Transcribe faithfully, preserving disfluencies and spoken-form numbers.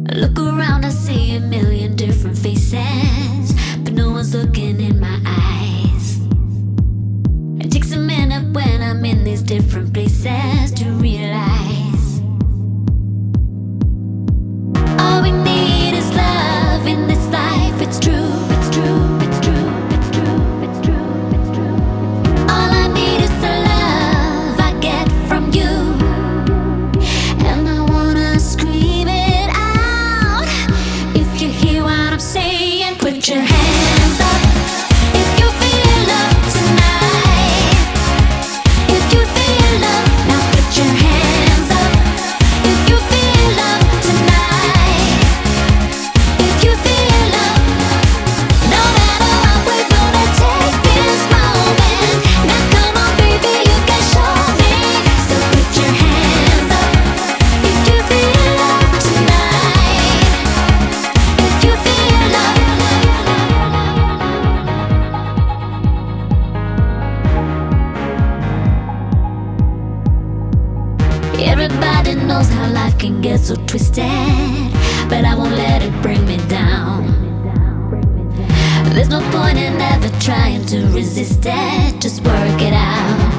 I look around, I see a million different faces, but no one's looking in my eyes. It takes a minute when I'm in these different places to realize all we need is love in this life. It's true, it's true, it's true, it's true, it's true, it's true. All I need is the love I get from you, and I wanna scream it out. If you hear what I'm saying, put your hands up. If you feel love tonight, if you feel love, now put your hands up. If you feel love tonight, if you feel love, no matter what, we're gonna take this moment. Now come on baby, you can show me. So put your hands up. If you feel love tonight, if you feel love. Everybody knows how life can get so twisted, but I won't let it bring me down. There's no point in ever trying to resist it, just work it out.